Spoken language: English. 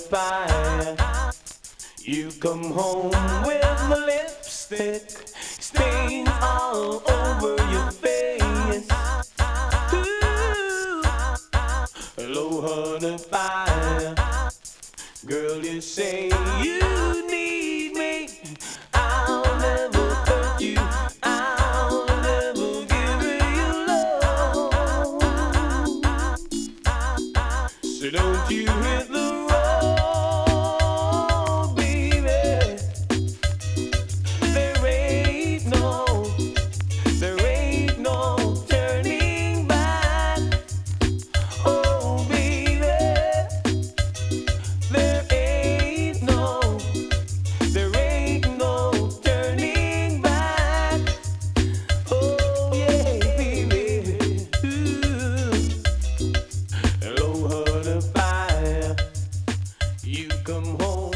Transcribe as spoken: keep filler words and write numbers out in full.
fire. You come home with the lipstick stains all over your face. Ooh, low honey fire. Girl, you say you need me. I'll never hurt you. I'll never give you love. So don't you hit the road, baby. There ain't no, there ain't no turning back. Oh, baby. There ain't no, there ain't no turning back. Oh yeah, baby. Ooh. Low honey fire. You come home